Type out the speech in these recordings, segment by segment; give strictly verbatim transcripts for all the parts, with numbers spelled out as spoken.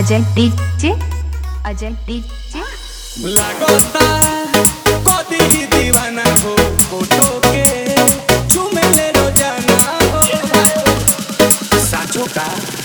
Ajay DJ Ajay DJ लागोता कोदी दीवाना हो फोटो के चूमे ले रोजाना हो साचो का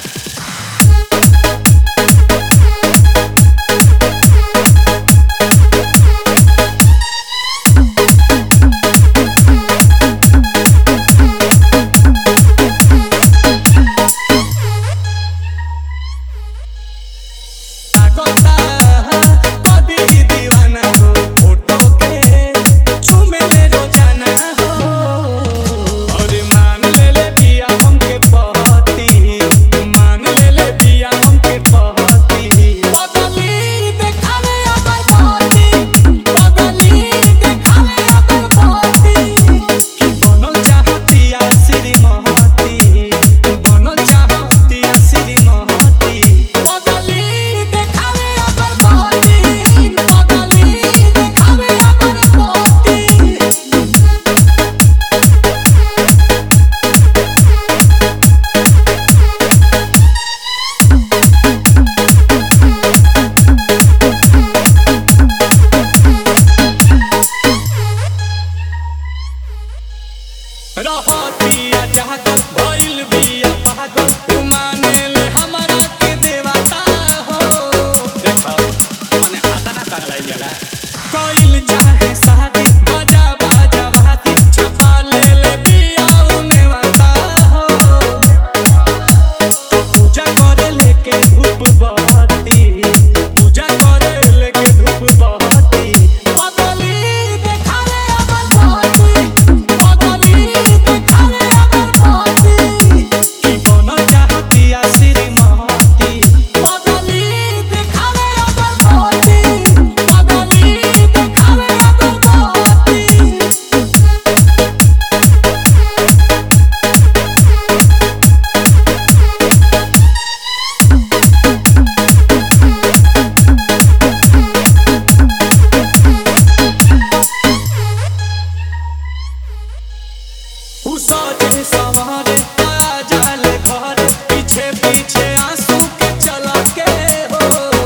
रहतिया जागल भइल बिया पागल तू माने ले हमरा के देवता हो देखो मने आता ना कर लाई जाला कोइल चाहे शादी बाजा बाजा बाती छपा ले ले बिया उने वाता हो पूजा करे लेके धूप बहती पूजा करे लेके धूप बहती पगली देखावे अपन बहती पगली उसाजे सवारे आ जाले घर पीछे पीछे आंसू के चला के हो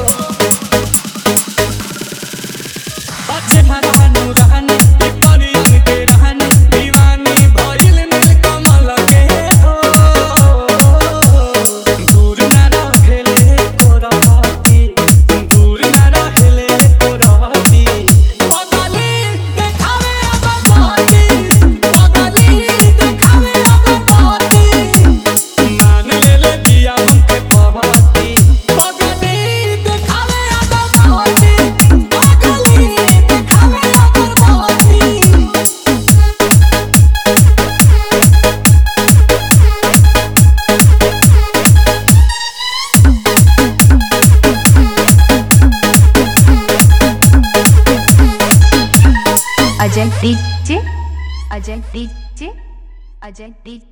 बच्चे हरानु रहने परियन के रहने दीवानी भइल नील कमल के हो दूर ना रहेले को रहती दूर ना रहेले को रहती पगली देखावे अपन बहती पगली Ajay DJ Ajay DJ Ajay DJ